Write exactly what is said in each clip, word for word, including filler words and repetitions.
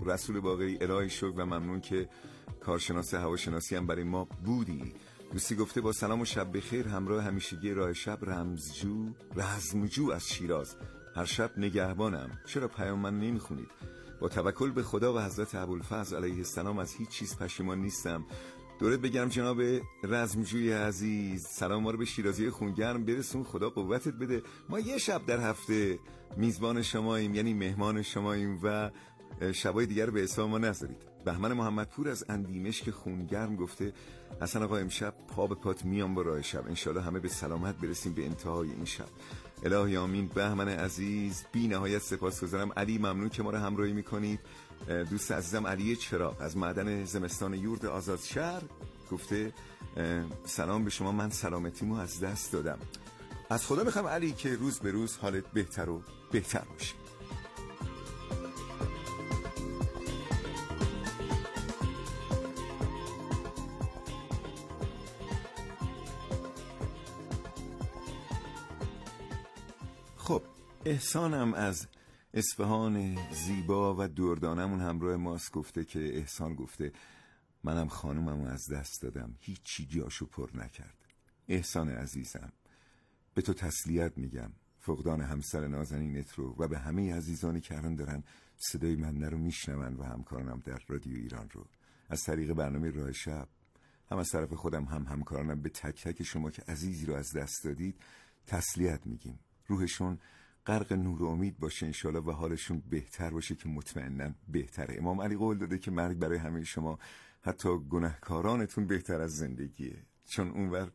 رسول باقری، الهی شکر و ممنون که کارشناس هواشناسی هم برای ما بودی. دوستی گفته با سلام و شب بخیر، همراه همیشگی راه شب رمزجو رزمجو از شیراز، هر شب نگهبانم. چرا پیام من نمیخونید؟ با توکل به خدا و حضرت ابوالفضل علیه السلام از هیچ چیز پشیمان نیستم. دورت بگم جناب رزمجوی عزیز، سلام ما رو به شیرازی خونگرم برسون، خدا قوتت بده. ما یه شب در هفته میزبان شماییم، یعنی مهمان شماییم و شبای دیگر رو به حساب ما نذارید. بهمن محمدپور از اندیمشک خونگرم گفته حسن آقا امشب پا به پات میام با راه شب، انشالله همه به سلامت برسیم به انتهای این شب. الهی آمین. بهمن عزیز بی نهایت سپاسگزارم. علی ممنون که ما رو همراهی میکنید. دوست عزیزم علی چراغ از معدن زمستان یورد آزادشهر گفته سلام به شما، من سلامتیمو از دست دادم. از خدا میخوام علی که روز به روز حالت بهتر و بهتر باشه. خب احسانم از اصفهان زیبا و دردانمون همراه ماست. گفته که احسان گفته منم خانوممو از دست دادم، هیچی جاشو پر نکرد. احسان عزیزم به تو تسلیت میگم، فقدان همسر نازنینت رو، و به همه عزیزانی که الان دارن صدای من رو میشنون و همکارانم در رادیو ایران رو از طریق برنامه راه شب، هم از طرف خودم هم همکارانم، به تک تک شما که عزیزی رو از دست دادید تسلیت میگیم. روحشون غرق نور و امید باشه انشالله و حالشون بهتر باشه که مطمئناً بهتره. امام علی قول داده که مرگ برای همه شما حتی گناهکارانتون بهتر از زندگیه، چون اونور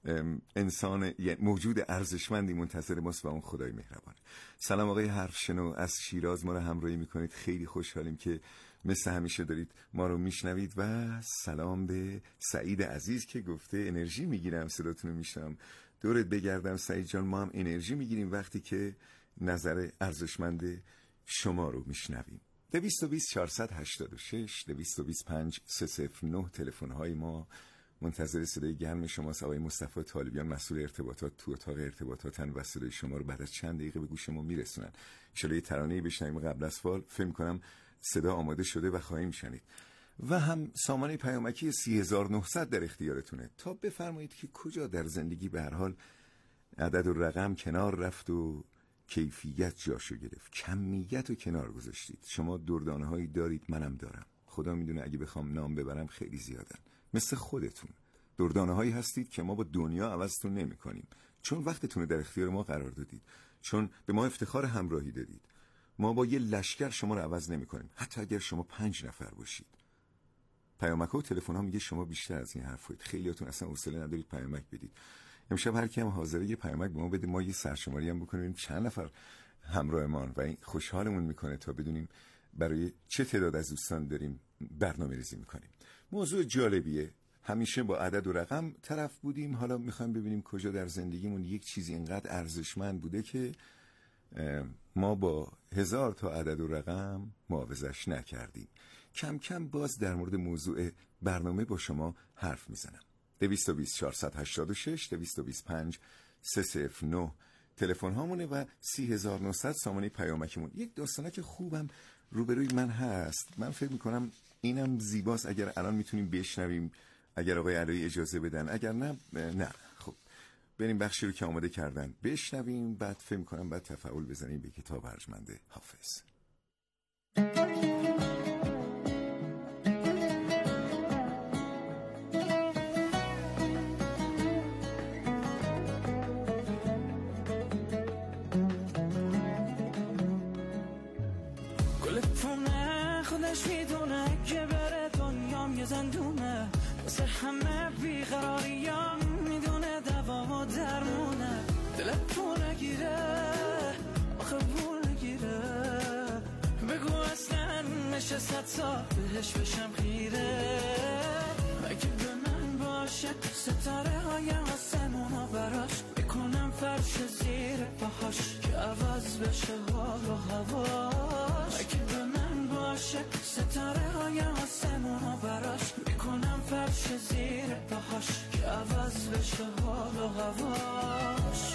انسان موجود ارزشمندی منتظر ماست و اون خدای مهربانه. سلام آقای حرفشنو از شیراز ما رو همراهی میکنید، خیلی خوشحالیم که مثل همیشه دارید ما رو میشنوید. و سلام به سعید عزیز که گفته انرژی میگیرم صداتون رو میشنم. دورت بگردم سعید جان، ما هم انرژی میگیریم وقتی که نظر ارزشمند شما رو میشنویم. دویست و بیست چهارصد هشتاد و شش دویست و بیست پنج سه صفر نه تلفن های ما. منتظر صدای گرم شماست. آقای مصطفی طالبیان مسئول ارتباطات تو اتاق ارتباطاتن و صدای شما رو بعد از چند دقیقه به گوش ما میرسونن. ان شاءالله یه ترانه‌ای بشنویم قبل از فال. فکر کنم صدا آماده شده و خواهیم شنید. و هم سامانه پیامکی سی هزار و نهصد در اختیارتونه تا بفرمایید که کجا در زندگی به هر حال عدد و رقم کنار رفت و کیفیت جاشو گرفت، کمیت رو کنار گذاشتید. شما دردانه هایی دارید، منم دارم. خدا میدونه اگه بخوام نام ببرم خیلی زیادن. مثل خودتون دردانه هایی هستید که ما با دنیا عوضتون نمی کنیم، چون وقتتون رو در اختیار ما قرار دادید، چون به ما افتخار همراهی دادید. ما با یه لشکر شما رو عوض نمی کنیم، حتی اگر شما پنج نفر باشید. پیامک و تلفن ها میگه شما بیشتر از این حرفایید، خیلیاتون اصلا حوصله ندارید پیامک بدید. امشب هر کی هم حاضره یه پیامک به ما بده، ما یه سرشماری هم بکنیم چند نفر همراهمان، و این خوشحالمون میکنه تا بدونیم برای چه تعداد از دوستان داریم برنامه ریزی میکنیم. موضوع جالبیه، همیشه با عدد و رقم طرف بودیم، حالا میخوایم ببینیم کجا در زندگیمون یک چیزی اینقدر ارزشمند بوده که ما با هزار تا عدد و رقم معاوضش نکردیم. کم کم باز در مورد موضوع برنامه با شما حرف میزنم. دویست و بیست چهارصد هشتاد و شش دویست و بیست پنج سه صفر نه تلفن هامونه و سی هزار و نهصد سامانه پیامکمون. یک داستانک خوبم روبروی من هست، من فکر میکنم اینم زیباست. اگر الان میتونیم بشنویم، اگر آقای علایی اجازه بدن، اگر نه نه خب بریم بخشی رو که آماده کردن بشنویم، بعد فکر میکنم بعد تفاعل بزنیم به کتاب ارجمند حافظ. خودش میدونه که بره دنیام یه زندونه، واسه همه بیقراریام میدونه دوا و درمونه. دلت پول نگیره آخه پول نگیره، بگو اصلا نشست تا بهش بشم خیره. اگه به من باشه ستاره های آسمونو براش میکنم فرش زیر پاهاش که عوض بشه حال و هواش. اگه به من باشه ستاره های آسمونو براش میکنم فرش زیر پاهاش که عوض بشه حال و هواش.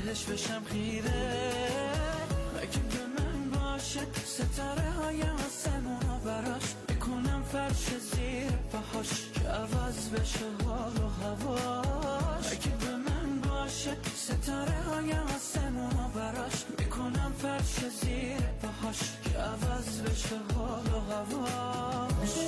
بهش بشم خیره. اگه به من باشه ستاره های آسمونا براش میکنم فرش زیر پاهاش که عوض بشه حال و هواش. اگه به من باشه ستاره های آسمونا براش میکنم فرش زیر پاهاش که عوض بشه حال و هواش.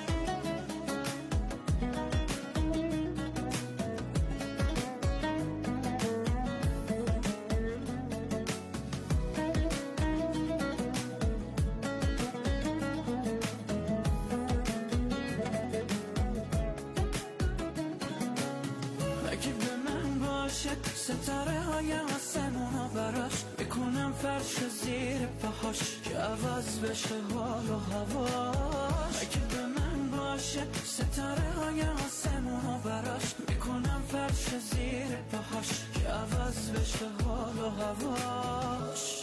ستاره های آسمونا براش میکنم فرش زیر پاهاش که عوض بشه حال و هواش. اگه به من باشه ستاره های آسمونا براش میکنم فرش زیر پاهاش که عوض بشه حال و هواش.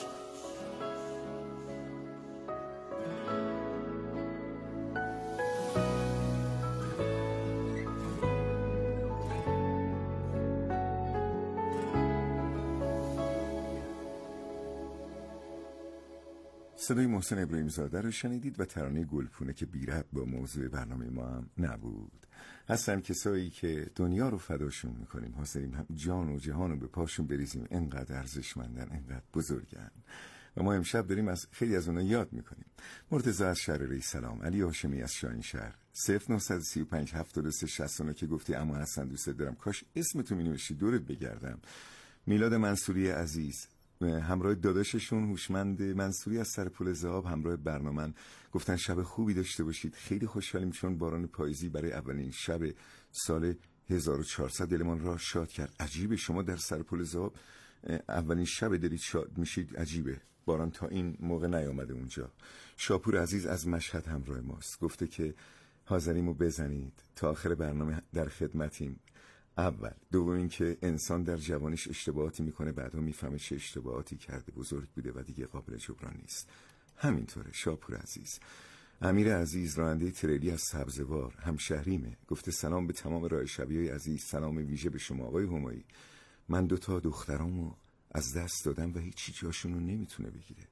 صدای محسن ابراهیم زاده رو شنیدید و ترانه گلپونه که بی ربط با موضوع برنامه ما هم نبود. هستن کسایی که دنیا رو فداشون میکنیم، حاضریم هم جان و جهان رو به پاشون بریزیم، انقدر ارزشمندن، انقدر بزرگن و ما امشب داریم از خیلی از اونا یاد میکنیم. مرتضی از شهرره سلام، علی هاشمی از شاهینشهر، صفر نه سه پنج هفت دو سه شصت و نه که گفتی اما حسن دوست دارم، کاش اسمتو مینوشتی دورت بگردم. میلاد منصوری عزیز همراه داداششون هوشمند منصوری از سرپل ذهاب همراه برنامه‌ن گفتن شب خوبی داشته باشید. خیلی خوشحالیم چون باران پاییزی برای اولین شب سال هزار و چهارصد دلمان را شاد کرد. عجیبه شما در سرپل ذهاب اولین شب دارید شاد میشید، عجیبه. باران تا این موقع نیامده اونجا. شاپور عزیز از مشهد همراه ماست، گفته که حاضریمو بزنید تا آخر برنامه در خدمتیم. اول دوم این که انسان در جوانیش اشتباهاتی میکنه، بعدا میفهمه چه اشتباهاتی کرده، بزرگ بوده و دیگه قابل جبران نیست. همینطوره شاپور عزیز. امیر عزیز راننده تریلی از سبزوار همشهریمه، گفته سلام به تمام راه شبیهای عزیز، سلام ویژه به شما آقای همایی. من دو تا دخترامو از دست دادم و هیچی جاشونو نمیتونه بگیره.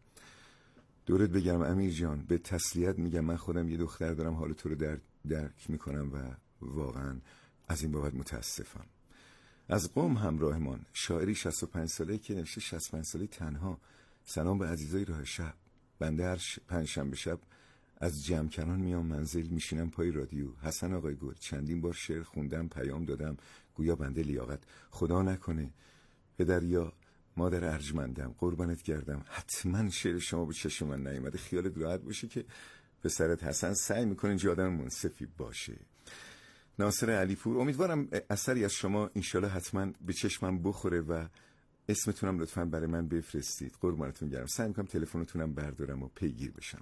دورت بگم امیر جان، به تسلیت میگم من خودم یه دختر دارم، حال تو رو در درک میکنم و واقعا از این بابت متاسفم. از قم همراهمان شاعری شصت و پنج ساله که نوشته شصت و پنج ساله تنها. سلام به عزیزای راه شب. بنده هر پنجشنبه شب از جمکنان میام منزل، میشینم پای رادیو. حسن آقای گل چندین بار شعر خوندم، پیام دادم، گویا بنده لیاقت. خدا نکنه پدر یا مادر ارجمندم، قربانت گردم، حتما شعر شما به چشم من نیامده. خیالت راحت باشه که پسرت حسن سعی میکنه اینجا آدم منصفی باشه. ناصر علیپور، امیدوارم اثری از شما انشالله حتما به چشمم بخوره و اسمتونم لطفاً برای من بفرستید. قربانتون گرم. سعی میکنم تلفنتونم بردارم و پیگیر بشم.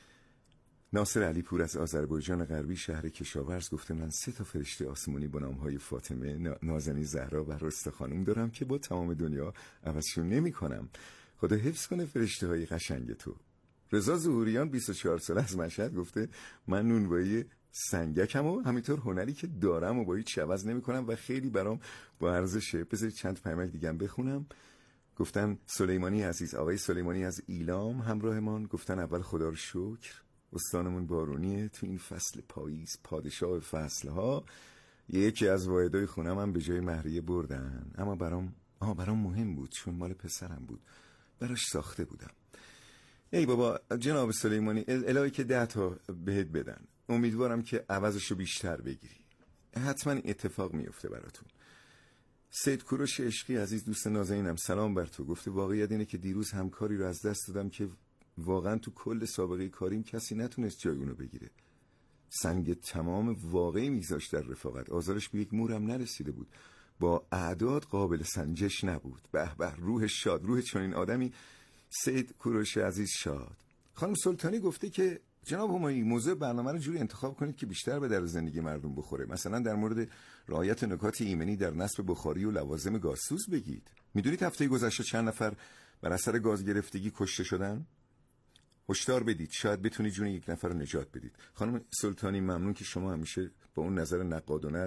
ناصر علیپور از آذربایجان غربی شهر کشاورز گفته من سه تا فرشته آسمانی با نامهای فاطمه، نازنین، زهرا و رسته خانم دارم که با تمام دنیا عوضشون نمی کنم. خدا حفظ کنه فرشته های قشنگ تو. رضا ظهوریان بیست و چهار ساله از مشهد گفته من نونوایی سنگکم و همینطور هنری که دارم و با هیچ عوض نمی کنم و خیلی برام با ارزشه. بذارید چند پیامک دیگه هم بخونم. گفتن سلیمانی عزیز، آقای سلیمانی از ایلام همراهمان، گفتن اول خدا رو شکر استانمون بارونیه تو این فصل پاییز، پادشاه فصلها. یکی از واحدای خونم هم به جای مهریه بردن، اما برام آها برام مهم بود چون مال پسرم بود، براش ساخته بودم. ای بابا جناب سلیمانی، الهی که ده تا بهت بدن، امیدوارم که عوضشو بیشتر بگیری، حتما اتفاق میفته براتون. سید کوروش عشقی عزیز دوست نازنینم، سلام بر تو. گفته واقعیت اینه که دیروز همکاری رو از دست دادم که واقعا تو کل سابقه کاریم کسی نتونست جای اونو بگیره. سنگ تمام واقعی میذاشت در رفاقت، آزارش به یک مورم نرسیده بود، با اعداد قابل سنجش نبود. به به، روح شاد، روح چنین آدمی. سید کوروش عزیز شاد. خانم سلطانی گفته که جناب همایی موضوع برنامه رو جوری انتخاب کنید که بیشتر به در زندگی مردم بخوره، مثلا در مورد رعایت نکات ایمنی در نصب بخاری و لوازم گازسوز بگید. میدونید هفته گذشته چند نفر بر اثر گاز گرفتگی کشته شدن؟ هشدار بدید، شاید بتونید جون یک نفر رو نجات بدید. خانم سلطانی ممنون که شما همیشه با اون نظر نقادانت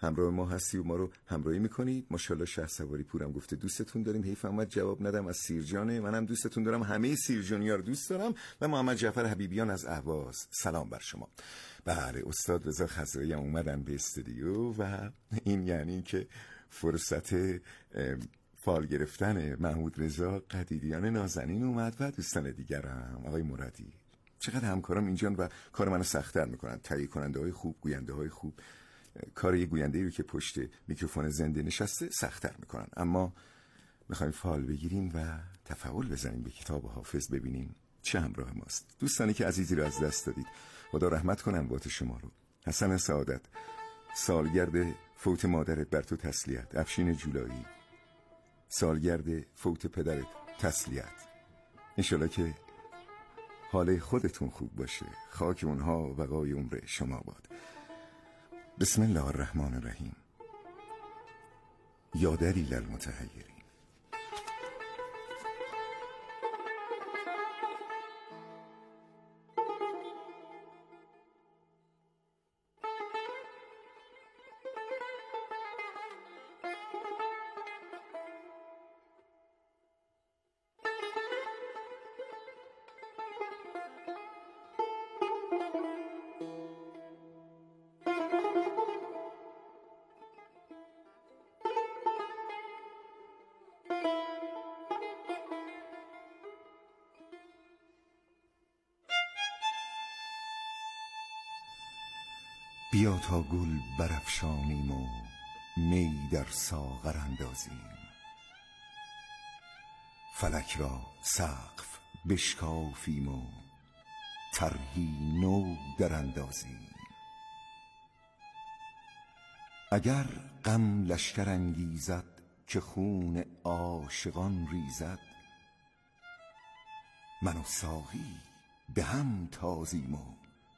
همراه ما هستی و ما رو همراهی میکنید. ماشاءالله شهسواری پورم گفته دوستتون داریم، حیف اومد جواب ندم. از سیرجانه، منم دوستتون دارم، همه سیرجانی‌ها رو دوست دارم. و محمد جعفر حبیبیان از اهواز، سلام بر شما. بله، استاد رضا خضرایی هم اومدن به استودیو و این یعنی که فرصت فال گرفتن محمود رضا قدیریان نازنین اومد و دوستان دیگرم. آقای مرادی، چقدر همکارم اینجان و کار منو سخت‌تر میکنن. تهیه کننده های خوب، گوینده های خوب، کار یه گوینده رو که پشت میکروفون زنده نشسته سخت‌تر میکنن. اما میخوایم فال بگیریم و تفاعل بزنیم به کتاب حافظ، ببینیم چه همراه ماست. دوستانی که عزیزی رو از دست دادید، خدا رحمت کنه اموات شما رو. حسن سعادت، سالگرد فوت مادرت بر تو تسلیت. افشین جولایی، سالگرد فوت پدرت تسلیت. انشالله که حال خودتون خوب باشه. خاک اونها و بقای عمر شما باد. بسم الله الرحمن الرحیم. یا دلیل المتحیرین. بیا تا گل برافشانیم و می در ساغر اندازیم، فلک را سقف بشکافیم و طرحی نو در اندازیم. اگر غم لشکر انگیزد که خون عاشقان ریزد، من و ساقی به هم تازیم و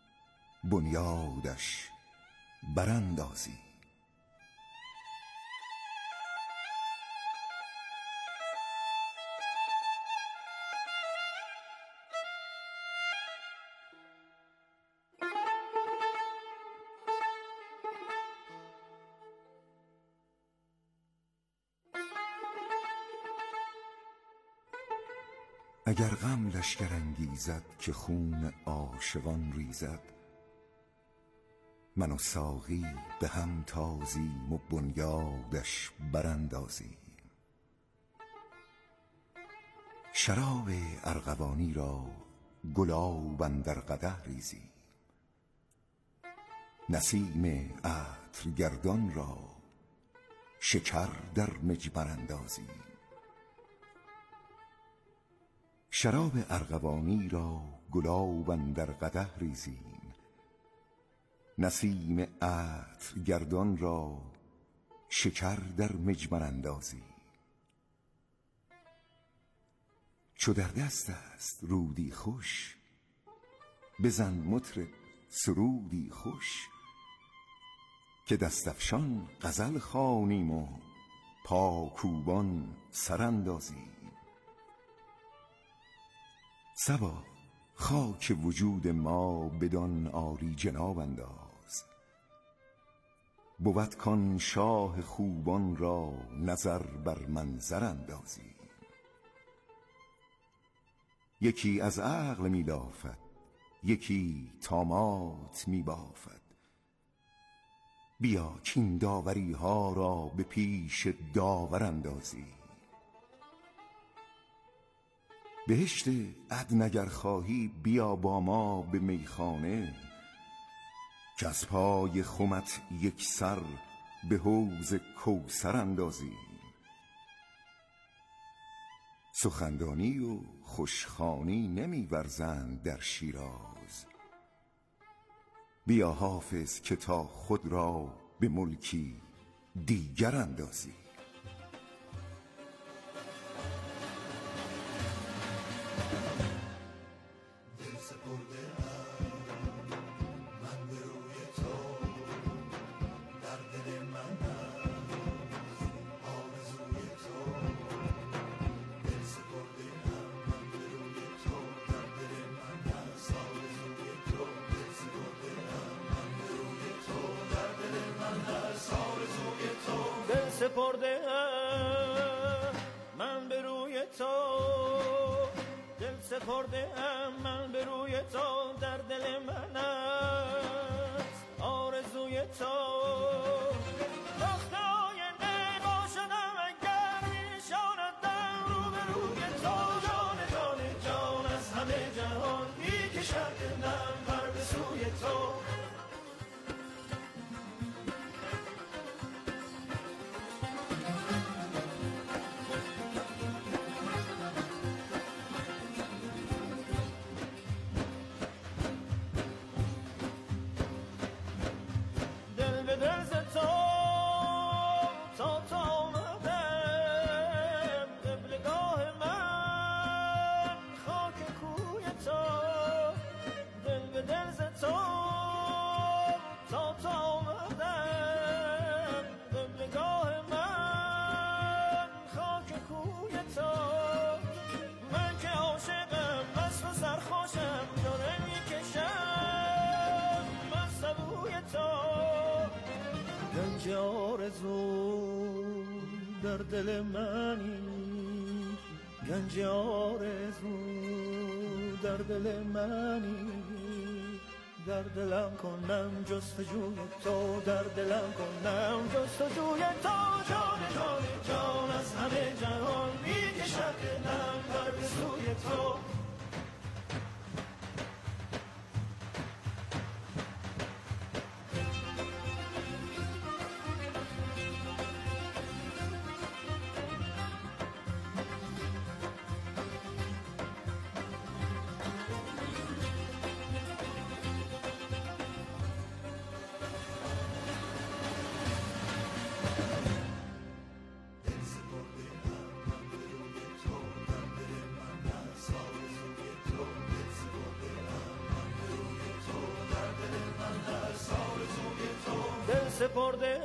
بنیادش براندازیم. اگر غم لشکر انگیزد که خون عاشقان ریزد، من و ساقی به هم تازیم و بنیادش براندازیم. شراب ارغوانی را گلاب اندر قدح ریزیم، نسیم عطر گردان را شکر در مجمر اندازیم. شراب ارغوانی را گلاب اندر قدح ریزیم، نسیم عطر گردان را شکر در مجمر اندازیم. چو در دست است رودی خوش، بزن مطرب سرودی خوش، که دست افشان غزل خوانیم و پاکوبان سر اندازیم. صبا خاک وجود ما بدان عالی جناب انداز، بود کان شاه خوبان را نظر بر منظر اندازیم. یکی از عقل می لافد، یکی طامات می بافد، بیا کین داوری ها را به پیش داور اندازیم. بهشت عدن اگر خواهی بیا با ما به میخانه، که از پای خمت یک سر به حوض کوثر اندازیم. سخندانی و خوشخوانی نمی ورزند در شیراز، بیا حافظ که تا خود را به ملکی دیگر اندازیم. Sorry. سپرده من به روی تو، دل سپرده من به روی تو، در دل من است آرزوی تو. وقت آینده باشدم اگر میشاندم رو به روی تو، جان جان جان از همه جهان میکشد دلم پر به سوی تو. گنج آرزو در دل منی، گنج آرزو در دل منی، در دلم کنم جستجوی تو، در دلم کنم جستجوی تو. جان جان جان از همه جهان میکشد دلم پر به سوی تو. سپرده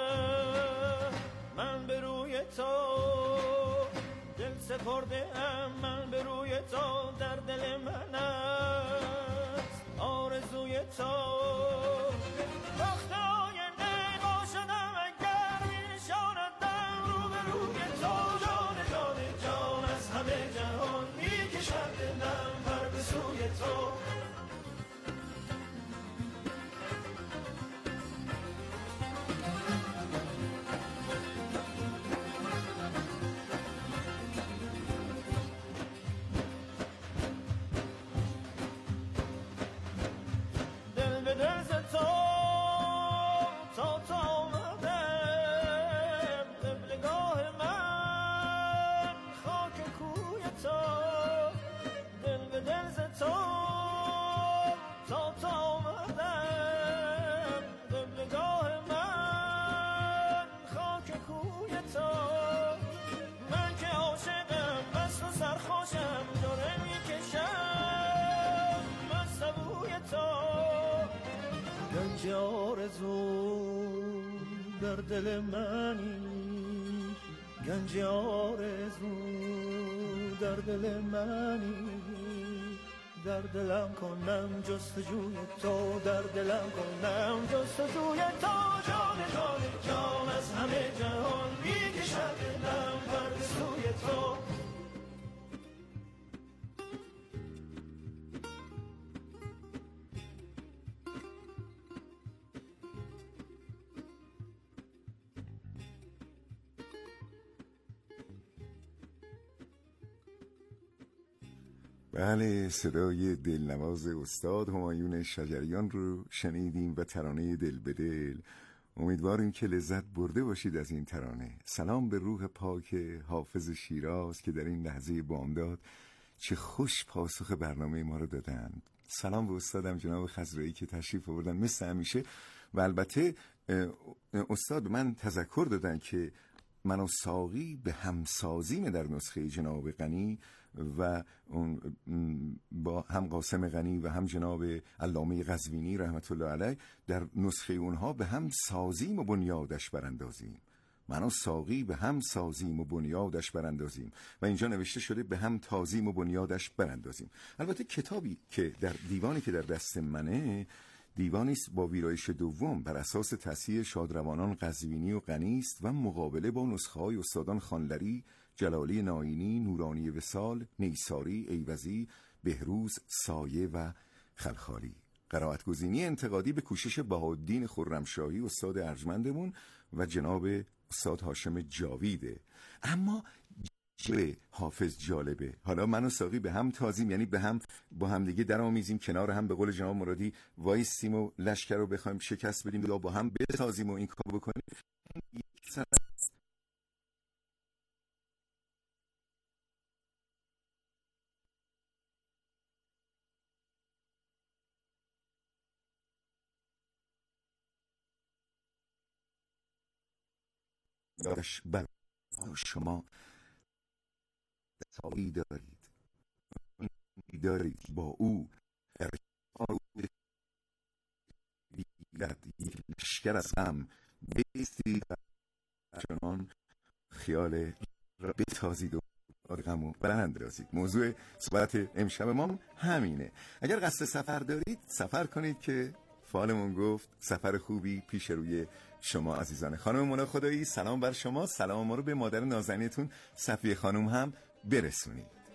من به روی تو، دل سپرده من به روی تو، در دل من است آرزوی تو. وقت آینده باشدم اگر میشاندم رو به روی تو، جان جان جان از همه جهان میکشد دلم پر به سوی تو. گنج آرزو در دل منی، گنج آرزو در دل منی، در دلم کنم جستجوی تو، در دلم کنم جستجوی تو. جان جان جان از همه جهان میکشد دلم پر به سوی تو. بله، صدای دلنواز استاد همایون شجریان رو شنیدیم و ترانه دل به دل. امیدواریم که لذت برده باشید از این ترانه. سلام به روح پاک حافظ شیراز که در این لحظه بامداد چه خوش پاسخ برنامه ما رو دادن. سلام به استادم جناب خضرایی که تشریف آوردن مثل همیشه. و البته استاد من تذکر دادن که من و ساقی به همسازیم در نسخه جناب غنی و اون با هم قاسم غنی و هم جناب علامه قزوینی رحمت الله علیه در نسخه اونها به هم سازیم و بنیادش براندازیم. من و ساقی به هم سازیم و بنیادش براندازیم و اینجا نوشته شده به هم تازیم و بنیادش براندازیم. البته کتابی که در دیوانی که در دست منه دیوانی است با ویرایش دوم بر اساس تصحیح شادروانان قزوینی و غنی است و مقابله با نسخه‌های استادان خانلری، جلالی ناینی، نورانی وصال، نیساری، ایوزی، بهروز، سایه و خلخالی. قرائت‌گزینی انتقادی به کوشش بهاءالدین خرمشاهی استاد ارجمندمون و جناب استاد هاشم جاویده. اما جلوه حافظ جالبه. حالا من و ساقی به هم تازیم، یعنی به هم با هم دیگه درآمیزیم، کنار هم به قول جناب مرادی وایسیم و لشکر رو بخوایم شکست بدیم یا با هم بتازیم و این کار بکنیم. داشت بر شما تایی دارید دارید با او لشکر از هم بیستید چنان خیال را بتازید و غم و براندازید. موضوع صحبت امشب ما همینه. اگر قصد سفر دارید سفر کنید که فالمون گفت سفر خوبی پیش روی شما عزیزان. خانم مونا خدایی سلام بر شما. سلام ما رو به مادر نازنینتون صفیه خانم هم برسونید.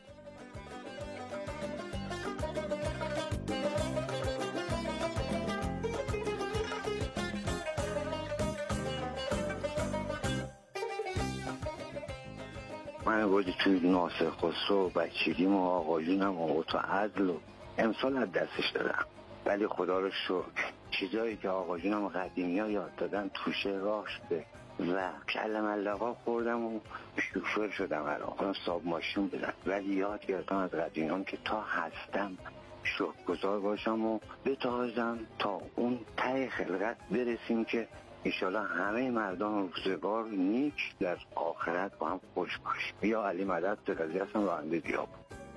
من بودی توی ناصر خسرو بچگیم و آقایونم و تو عدل و امسال از دستش دادم، ولی خدا رو شکر چیزایی که آقایونم قدیمی ها یاد دادن توشه راه شده و کلم اللقا خوردم و شوفر شدم. الان صاحب ماشین بدم، ولی یاد گرفتم از قدیمیان که تا هستم شکرگزار باشم و بتازم تا اون ته خلقت برسیم که انشالله همه مردم روزگار نیک در آخرت با هم خوش باشیم. یا علی مدد درازی هستم راننده دیاب.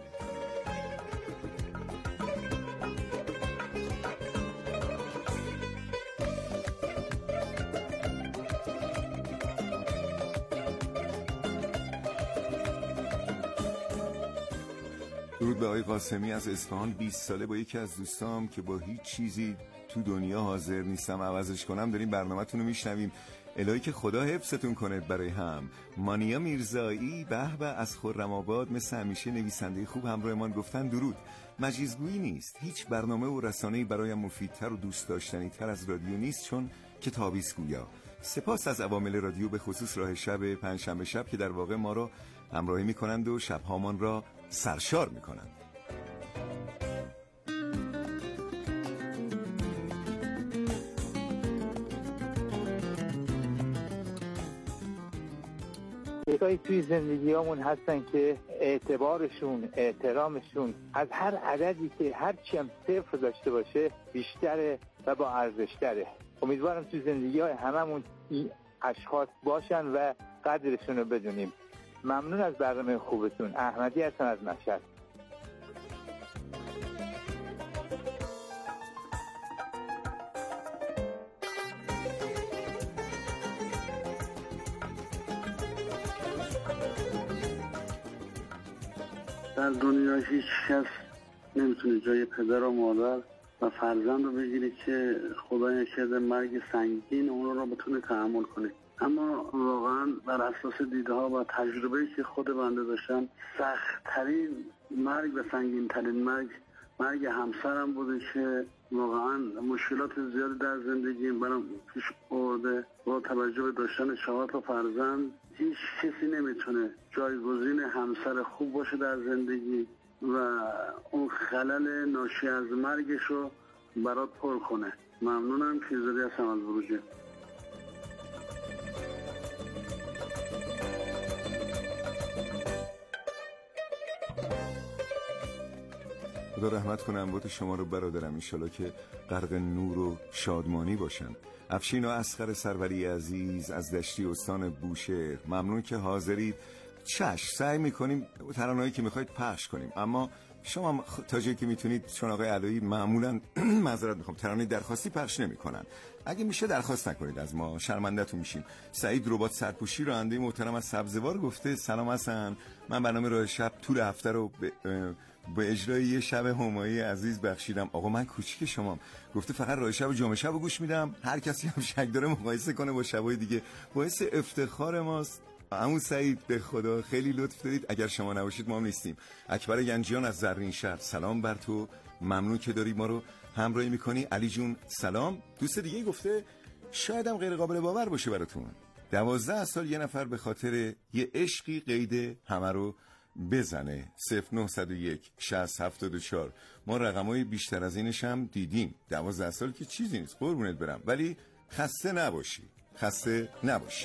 درود به آقای قاسمی از اصفهان. بیست ساله با یکی از دوستام که با هیچ چیزی تو دنیا حاضر نیستم عوضش کنم داریم برنامه‌تون رو میشنویم. الهی که خدا حفظتون کنه برای هم. مانیا میرزایی به به از خرم‌آباد مثل همیشه نویسنده خوب همراهمان گفتن درود. مجیزگویی نیست، هیچ برنامه و رسانه‌ای برایم مفیدتر و دوست داشتنی تر از رادیو نیست چون کتابیست گویا. سپاس از عوامل رادیو به خصوص راه شب پنجشنبه شب که در واقع ما رو همراهی میکنند و شبهامان را سرشار میکنند. کسایی توی زندگیامون هستن که اعتبارشون، احترامشون از هر عددی که هر چی هم صفر داشته باشه بیشتره و با ارزش‌تره. امیدوارم توی زندگی‌های هممون این اشخاص باشن و قدرشون رو بدونیم. ممنون از برنامه خوبتون. احمدی هستم از مشهد. در دنیا هیچ کس نمیتونه جای پدر و مادر و فرزند رو بگیره که خدا نکرده مرگ سنگین اون رو بتونه تحمل کنه. اما واقعا بر اساس دیده ها و تجربه‌ای که خود بنده داشتم سخت‌ترین مرگ و سنگین ترین مرگ مرگ همسرم بوده که واقعا مشکلات زیادی در زندگیم برام پیش آورده. با توجه به داشتن چهار تا فرزند هیچ کسی نمیتونه جایگزین همسر خوب باشه در زندگی و اون خلل ناشی از مرگش رو برات پر کنه. ممنونم. پیرزادی هستم از بروجه. خدا رحمت کنه اموات شما رو برادرم، انشالله که غرق نور و شادمانی باشن. افشین و اصغر سروری عزیز از دشتی استان بوشهر، ممنون که حاضرید. چش سعی میکنیم ترانه‌ای که میخواید پخش کنیم، اما شما تا جایی که میتونید، چون آقای علایی معمولا معذرت میخوام ترانه درخواستی پخش نمیکنن، اگه میشه درخواست نکنید از ما، شرمنده‌تون میشیم. سعید رباط سرپوشی راننده محترم از سبزوار گفته سلام حسن، من برنامه راه شب طول هفته رو با اجرای یه شب همایی عزیز بخشیدم. آقا من کوچیک شمام، گفته فقط راه شب و جمعه شب گوش میدم، هر کسی هم شک داره مقایسه کنه با شبای دیگه. باعث افتخار ماست. عمو سعید به خدا خیلی لطف دارید، اگر شما نباشید ما هم نیستیم. اکبر گنجیان از زرین شهر، سلام بر تو، ممنون که داری ما رو همراهی میکنی. علی جون سلام. دوست دیگه گفته شایدم غیر قابل باور باشه براتون، دوازده سال یه نفر به خاطر یه عشقی قید همه رو بزنه. صفر نه صفر یک شصت هفتاد و چهار. ما رقمای بیشتر از اینش هم دیدیم. دوازده سال که چیزی نیست قربونت برم، ولی خسته نباشی، خسته نباشی.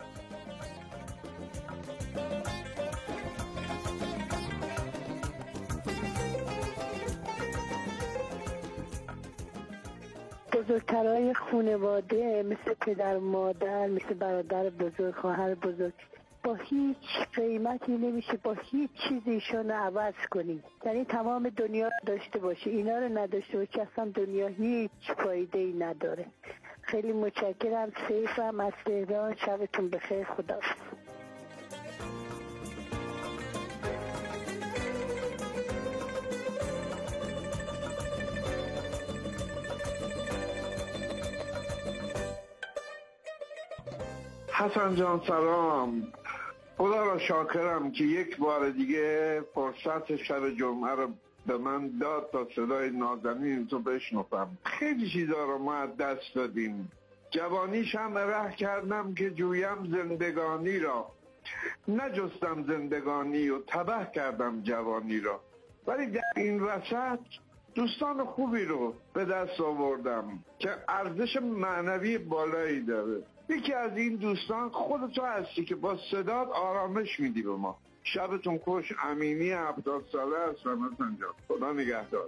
بزرگترهای خانواده مثل پدر مادر، مثل برادر بزرگ، خواهر بزرگ، با هیچ قیمتی نمیشه با هیچ چیزی ایشون رو عوض کنی. یعنی تمام دنیا رو داشته باشی، اینا رو نداشته باشی اصلا دنیا هیچ فایده ای نداره. خیلی متشکرم. سیفم از تهران. شبتون بخیر. خداحافظ. حسن جان سلام. خدا را شاکرم که یک بار دیگه فرصت شب جمعه رو به من داد تا صدای نازنین تو بشنفم. خیلی چیزا رو ما از دست دادیم. جوانیش هم ره کردم که جویم زندگانی را، نجستم زندگانی و تباه کردم جوانی را. ولی در این وسط دوستان خوبی رو به دست آوردم که ارزش معنوی بالایی داره. یکی از این دوستان خود تو هستی که با صدات آرامش میدی به ما. شبتون خوش. امینی هفتاد ساله هستم. حسن جان خدا نگهدار.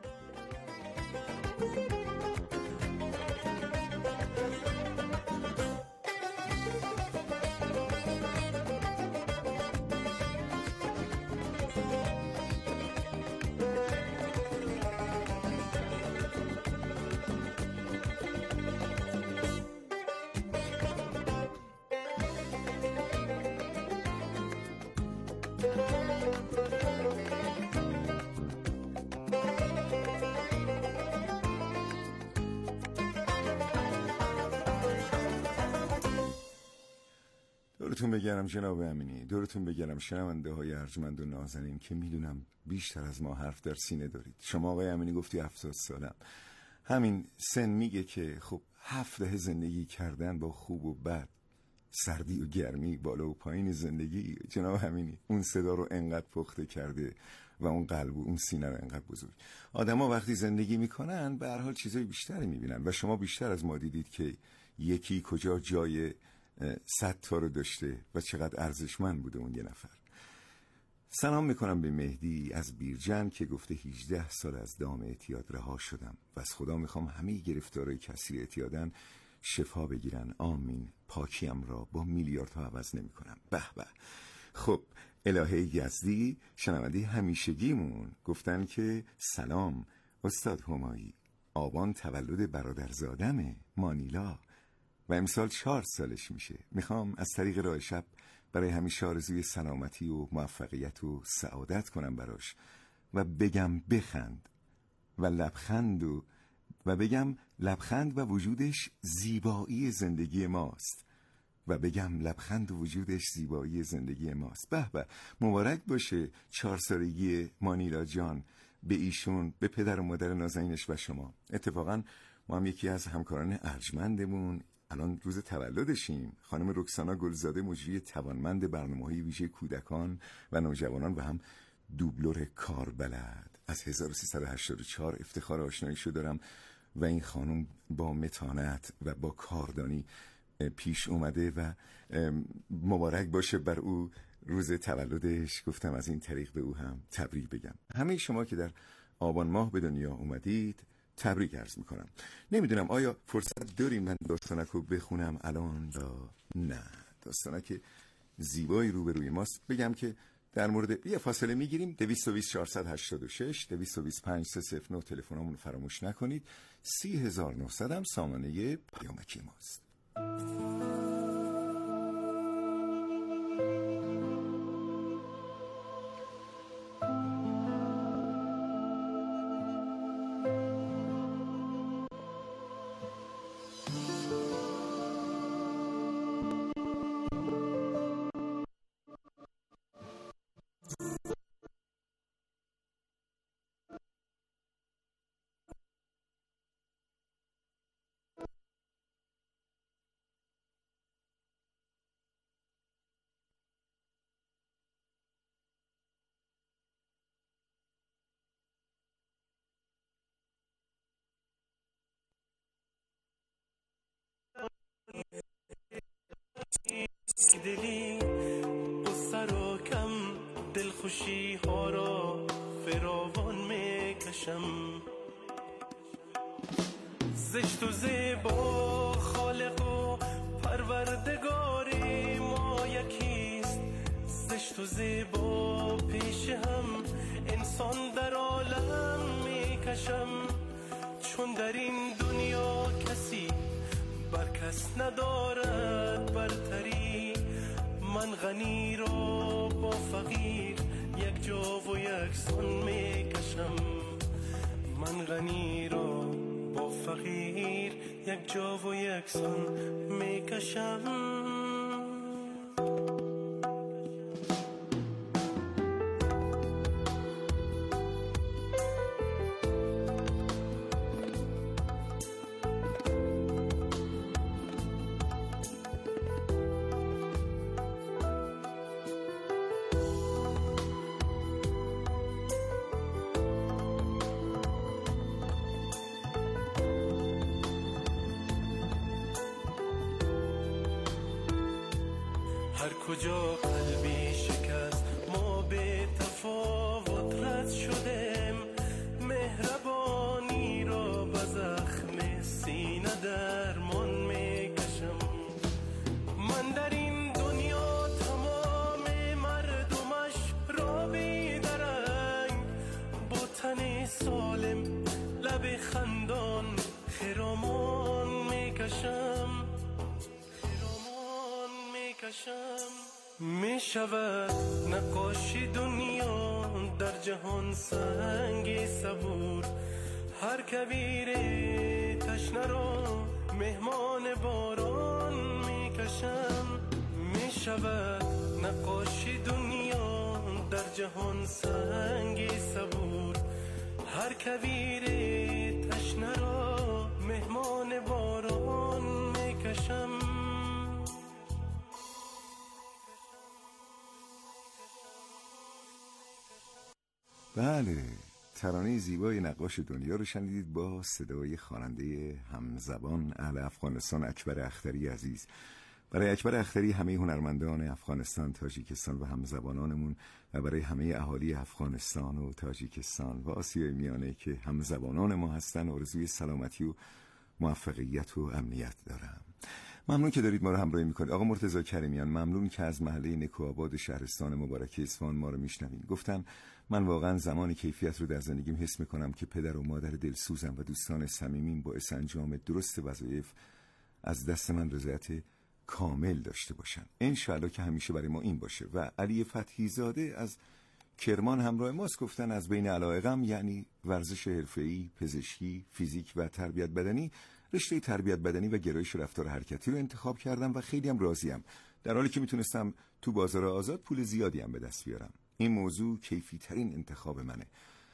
دورتون بگرم جناب امینی، دورتون بگرم شنونده های ارجمند و نازنین که میدونم بیشتر از ما حرف در سینه دارید. شما آقای امینی گفتی هفتاد سالم. همین سن میگه که خب هفت دهه زندگی کردن با خوب و بد، سردی و گرمی، بالا و پایین زندگی. جناب امینی اون صدا رو انقدر پخته کرده و اون قلب و اون سینه رو انقدر بزرگ. آدما وقتی زندگی میکنن به هر حال چیزای بیشتری میبینن و شما بیشتر از ما دیدید که یکی کجا جای صد تا رو داشته و چقدر ارزشمند بوده اون یه نفر. سلام میکنم به مهدی از بیرجن که گفته هجده سال از دام اعتیاد رها شدم و از خدا میخوام همه گرفتارای کثیر اعتیادن شفا بگیرن. آمین. پاکیم را با میلیاردها عوض نمی کنم. به به. خب الهه یزدی شنونده همیشگیمون گفتن که سلام استاد همایی، آبان تولد برادرزادمه مانیلا و امسال چهار سالش میشه. میخوام از طریق راه شب برای همیشه آرزوی سلامتی و موفقیت و سعادت کنم براش و بگم بخند و لبخند و و بگم لبخند و وجودش زیبایی زندگی ماست و بگم لبخند و وجودش زیبایی زندگی ماست. به به. مبارک باشه چهار سالگی مانیلا جان به ایشون، به پدر و مادر نازنینش و شما. اتفاقا ما هم یکی از همکاران ارجمندمون الان روز تولدشیم، خانم رکسانا گلزاده، مجری توانمند برنامه‌های ویژه کودکان و نوجوانان و هم دوبلور کاربلد. از هزار و سیصد و هشتاد و چهار افتخار آشناییشو دارم و این خانم با متانت و با کاردانی پیش اومده و مبارک باشه بر او روز تولدش. گفتم از این طریق به او هم تبریک بگم. همه شما که در آبان ماه به دنیا اومدید تبریک عرض میکنم. نمیدونم آیا فرصت داریم من داستانک رو بخونم الان یا نه؟ داستانک زیبایی روبروی ماست. بگم که در مورد یه فاصله میگیریم. دویست و بیست چهارصد و هشتاد و شش دویست و بیست پنج سه صفر نه تلفنمون فراموش نکنید. سی هزار و نهصد هم سامانه پیامکی ماست. دلی قصه رو کم دلخوشی ها را فراوان میکشم زشت و زیبا خالق و پروردگاری ما یکیست زشت و زیبا پیش هم انسان در عالم میکشم چون در این دنیا کسی بر کس ندارد برتری من غنی را با فقیر یک جا و یک سان میکشم من غنی را با فقیر یک جا و یک سان میکشم هر کجا قلبی شکست ما به تفاوت رد شدیم مهربانی را به زخم سینه درمان میکشم من در این دنیا تمام مردمش را بیدرنگ با تن سالم لب خندان خرامان میکشم می شود نقاشی دنیا در جهان سنگی صبور هر کبیر تشنه را مهمان باران می کشم می شود نقاشی دنیا در جهان سنگی صبور هر کبیر تشنه را مهمان باران می کشم بله، ترانه زیبای نقاش دنیا رو شنیدید با صدای خواننده همزبان اهل افغانستان اکبر اختری عزیز. برای اکبر اختری همه هنرمندان افغانستان، تاجیکستان و همزبانانمون و برای همه اهالی افغانستان و تاجیکستان و آسیای میانه که همزبانان ما هستن آرزوی سلامتی و موفقیت و امنیت دارم. ممنون که دارید ما رو همراهی میکنید. آقا مرتضی کریمیان، ممنون که از محله نکوآباد شهرستان مبارک اصفهان ما رو میشنوین. گفتن من واقعا زمان کیفیت رو در زندگیم حس میکنم که پدر و مادر دلسوزم و دوستان صمیمیم باعث انجام درست وظایف از دست من رضایت کامل داشته باشن. انشالله که همیشه برای ما این باشه. و علی فتحی زاده از کرمان همراه ماست. گفتن از بین علایقم یعنی ورزش حرفه‌ای، پزشکی، فیزیک و تربیت بدنی، رشته تربیت بدنی و گرایش رفتار حرکتی رو انتخاب کردم و خیلی هم راضیم، در حالی که میتونستم تو بازار آزاد پول زیادی هم به دست بیارم. این موضوع کیفی ترین انتخاب منه.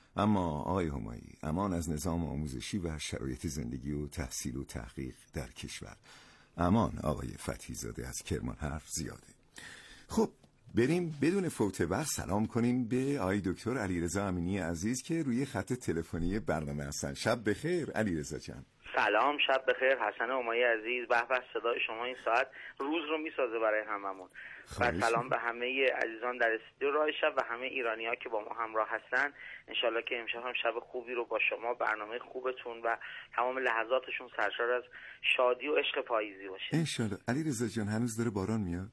اما آقای همایی، امان از نظام آموزشی و شرایط زندگی و تحصیل و تحقیق در کشور. امان. آقای فتحی زاده از کرمان حرف زیاده. خب بریم بدون فوت وقت سلام کنیم به آقای دکتر علیرضا امینی عزیز که روی خط تلفنی برنامه هستن. شب بخیر علیرضا جان. سلام، شب بخیر حسن همایی عزیز. به به، صدای شما این ساعت روز رو میسازه برای هممون. و سلام به همه عزیزان در استودیو راه شب و همه ایرانی‌ها که با ما همراه هستن. انشالله که امشب هم شب خوبی رو با شما، برنامه خوبتون و تمام لحظاتشون سرشار از شادی و عشق پاییزی باشه انشالله. علیرضا جان هنوز داره باران میاد؟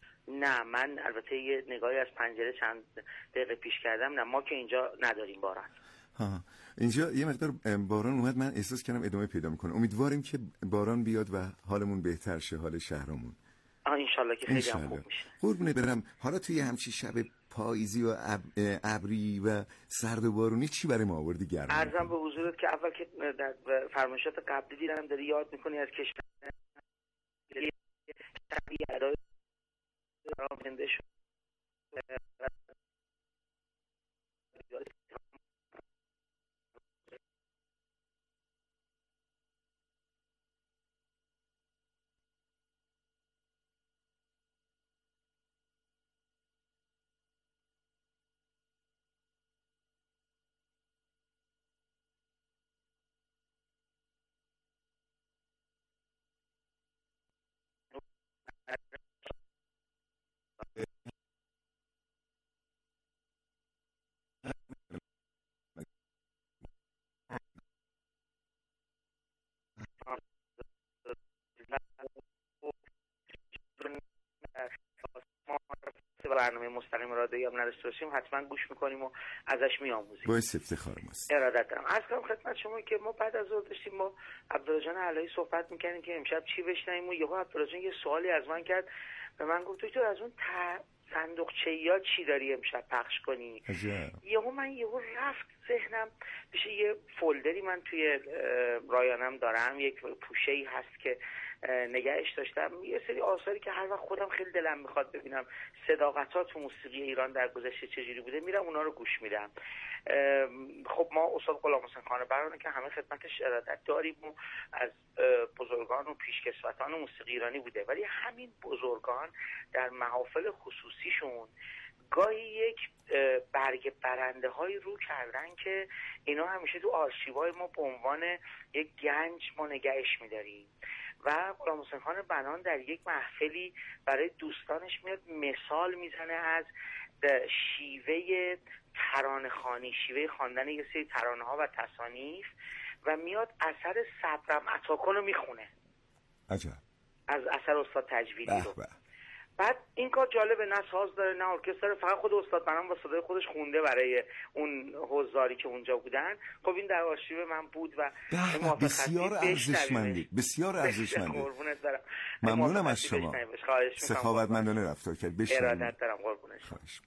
نه، من البته یه نگاهی از پنجره چند دقیقه پیش کردم. نه، ما که اینجا نداریم باران. ها، اینجا یه مقدار باران اومد، من احساس کردم ادامه پیدا میکنه. امیدواریم که باران بیاد و حالمون بهتر شه، حال شهرمون. آه انشالله که خیلی هم خوب میشه. قربونه برم. حالا توی همچی شب پاییزی و ابری و سرد و بارونی چی برای ما آوردی گرم؟ عرضم به حضورت که اول که در فرمایشات قبلی دیدم داری یاد میکنی از کشور ادای زنده شد. برنامه مستقیم رادیویی هم نرسیده باشیم حتما گوش میکنیم و ازش میآموزیم. باعث افتخار ماست. ارادت دارم. عرض کنم خدمت شما که ما بعد از ظهر داشتیم با عبدالله جان علایی صحبت میکنیم که امشب چی بشنویم و یهو عبدالله جان یه سوالی از من کرد، به من گفت تو از اون ت... صندوقچه‌یا چی داری امشب پخش کنی؟ یهو من یهو رفت ذهنم بشه یه فولدری من توی رایانم دارم، یک پوشه‌ای هست که نگهش داشتم، یه سری آثاری که هر وقت خودم خیلی دلم میخواد ببینم صداقت‌ها تو موسیقی ایران در گذشته چجوری بوده میرم اونا رو گوش میدم. خب ما استاد غلامحسین خانبرانه که همه خدمتش ارادت داریم و از بزرگان و پیشکسوتان موسیقی ایرانی بوده، ولی همین بزرگان در محافل خصوصیشون گاهی یک برگ برنده های رو کردن که اینا همیشه تو آرشیوهای ما به عنوان یک گنج ما نگهش میداریم و غلامحسین خان بنان در یک محفلی برای دوستانش میاد مثال میزنه از شیوه ترانه‌خوانی، شیوه خواندن یک سری ترانه ها و تصانیف و میاد اثر صبرم عطاکن رو میخونه. عجب. از اثر استاد تجویدی رو. بح بح. بعد این کار جالبه، نه ساز داره نه ارکستر داره، فقط خود استاد بنان با صدای خودش خونده برای اون حضاری که اونجا بودن. خب این در آرشیو من بود و بسیار ارزشمنده، بسیار ارزشمنده. ممنونم از شما، سخاوتمندانه رفتار کرد. بشنویم. ارادت دارم قربونش. خواهش.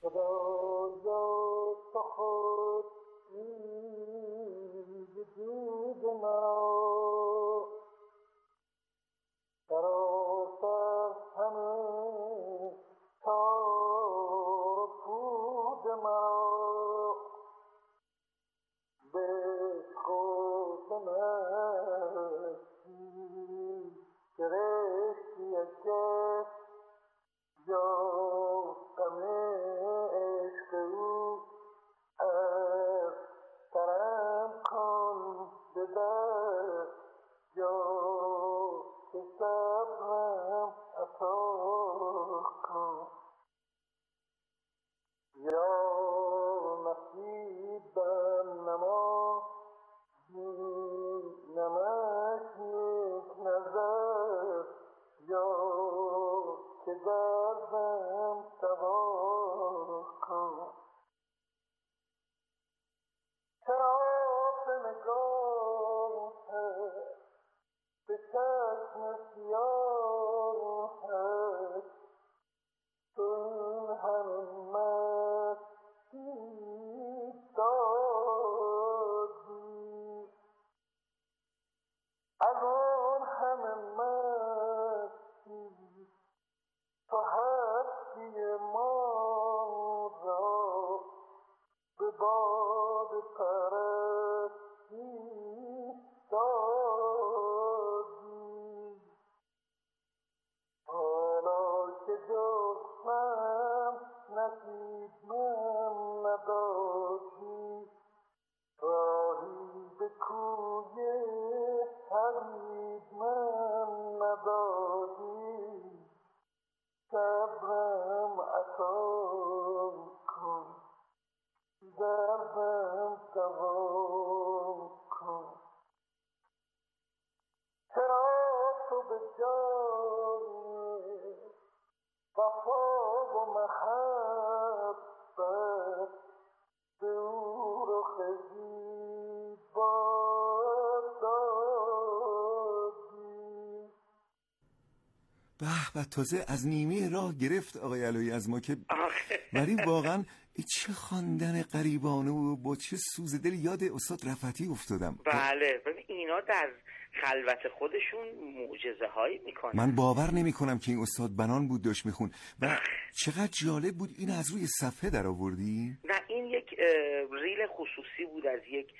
و تازه از نیمه راه گرفت آقای علایی از ما که ولی واقعا چه خواندن غریبانه و با چه سوز دل یاد استاد رفعتی افتادم. بله ببین اینا در خلوت خودشون معجزه هایی میکنن. من باور نمی کنم که این استاد بنان بود داشت میخون و چقدر جالب بود این از روی صفحه در آوردی. نه این یک ریل خصوصی بود از یک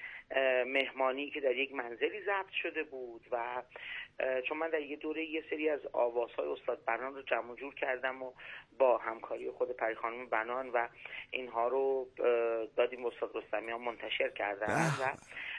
مهمانی که در یک منزلی ضبط شده بود و چون من در یه دوره یه سری از آوازهای استاد بنان رو جمع جور کردم و با همکاری خود پری خانم بنان و اینها رو دادیم استاد رستمی ها منتشر کردن و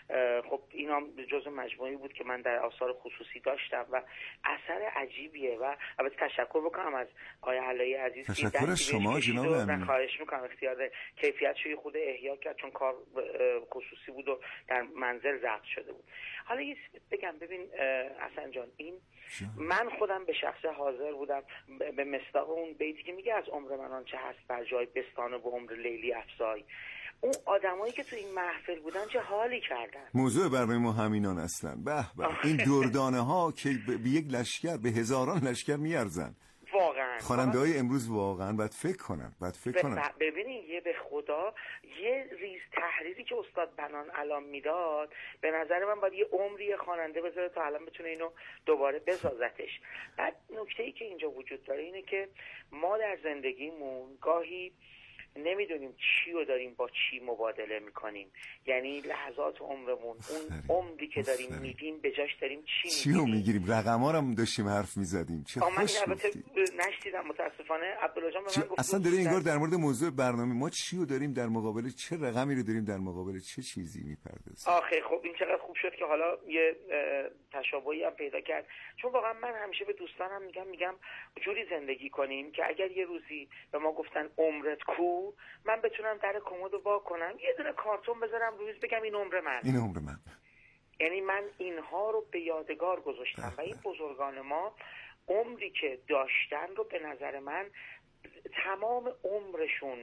خب اینا جزء مجموعی بود که من در آثار خصوصی داشتم و اثر عجیبیه و البته تشکر بکنم از آقای علایی عزیز. تشکر از شما جناب امین. خواهش میکنم اختیار کیفیت شوی خود احیا کرد چون کار خصوصی بود و در منزل ضبط شده بود. حالا یه بگم ببین اصلا حسن جان این من خودم به شخصه حاضر بودم به مصداق اون بیتی که میگه از عمر من آنچه هست بر جای بستان و به عمر لیلی افزای، اون آدمایی که تو این محفل بودن چه حالی کردن. موضوع برنامه ما همینان هستن. به به این دردانه ها که به یک لشکر به هزاران لشکر میارزن. واقعا خواننده های امروز واقعا باید فکر کنن باید فکر کنن. ببینین یه به خدا یه ریز تحریری که استاد بنان الان میداد به نظر من باید یه عمری خواننده بذاره تا الان بتونه اینو دوباره بسازتش. بعد نکته‌ای که اینجا وجود داره اینه که ما در زندگیمون گاهی نمیدونیم چی رو داریم با چی مبادله میکنیم، یعنی لحظات عمرمون اون عمری که داریم میدیم به جاش داریم چی چی رو میگیریم. رقما رو هم داشتیم حرف میزدیم. چه خوش گفتی. نشیدم متاسفانه عبدالله جان به من گفت اصلا داره انگار در مورد موضوع برنامه ما چی رو داریم در مقابل چه رقمی رو داریم در مقابل چه چیزی میپردازیم. آخه خب این چقدر خوب شد که حالا یه تشابهی هم پیدا کرد، چون واقعا من همیشه به دوستانم میگم میگم جوری زندگی کنیم که اگر یه روزی به ما گفتن عمرت کو، من بتونم در کمد وا کنم یه دونه کارتون بذارم رویش بگم این عمر من، این عمر من. یعنی من اینها رو به یادگار گذاشتم و این بزرگان ما عمری که داشتن رو به نظر من تمام عمرشون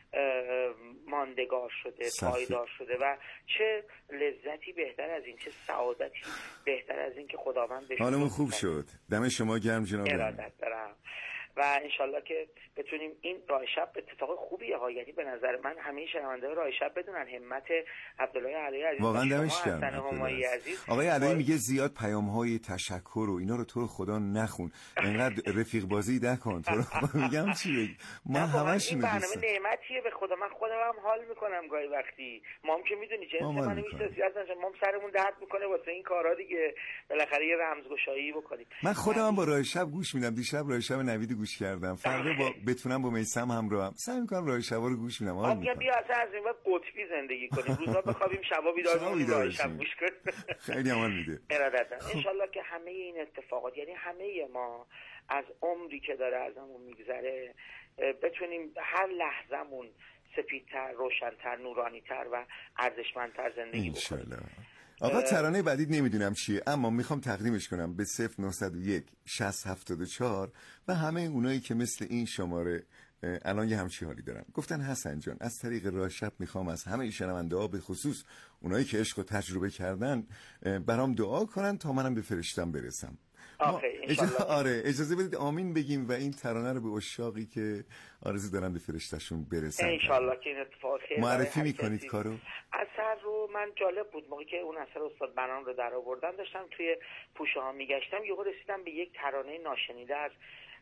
ماندگار شده، پایدار شده و چه لذتی بهتر از این، چه سعادتی بهتر از این که خداوند بهشون. حالمون خوب شد. دم شما گرم جناب. ارادت دارم و انشالله که بتونیم این راه شب اتفاق خوبیه ها، یعنی به نظر من همه شنونده راه شب بدونن همت عبدالله علی عزیز واقعا دمش گرم. آقای علی میگه زیاد پیام‌های تشکر و اینا رو تو رو خدا نخون، اینقدر رفیق بازی نکن. تو رو میگم چی ما همش این برنامه نعمتیه به خدا، من خودم هم حال میکنم گاهی وقتی ما هم که میدونی جنس من میشه از ما هم سرمون درد میکنه واسه این کارا دیگه، بالاخره یه رمزگشایی بکنیم. من خودم با راه شب گوش میدم، دیشب راه شب نوید گوش کردم، فردا با بتونم با میثم همراهم سعی می‌کنم راه شبا رو گوش میدم. حال می‌کنم بیا اصلا از این بعد قطبی زندگی کنیم، روزا بخوابیم شبا بیدار راه شب گوش کنیم. خیلی عمل میده. ارادت ان شاء الله که همه این اتفاقات، یعنی همه ما از عمری که داره ازمون میگذره بتونیم هر لحظه‌مون سپیدتر، روشن‌تر، نورانی‌تر و ارزشمندتر زندگی بکنیم. آقا ترانه بعدی نمیدونم چیه، اما میخوام تقدیمش کنم به صفر نهصد و یک شصت هفتاد و چهار و همه اونایی که مثل این شماره الان یه همچی حالی دارن. گفتن حسن جان از طریق راه شب میخوام از همه شنونده ها به خصوص اونایی که عشق و تجربه کردن برام دعا کنن تا منم به فرشتم برسم. اجازه آره اجازه بدید آمین بگیم و این ترانه رو به عشاقی که آرزو دارن به فرشتشون برسن ان شاء الله که این اتفاق خیر. معرفی میکنید کارو؟ اثر رو من جالب بود موقعی که اون اثر استاد بنان رو در آوردم داشتم توی پوشه ها میگشتم یهو رسیدم به یک ترانه ناشنیده از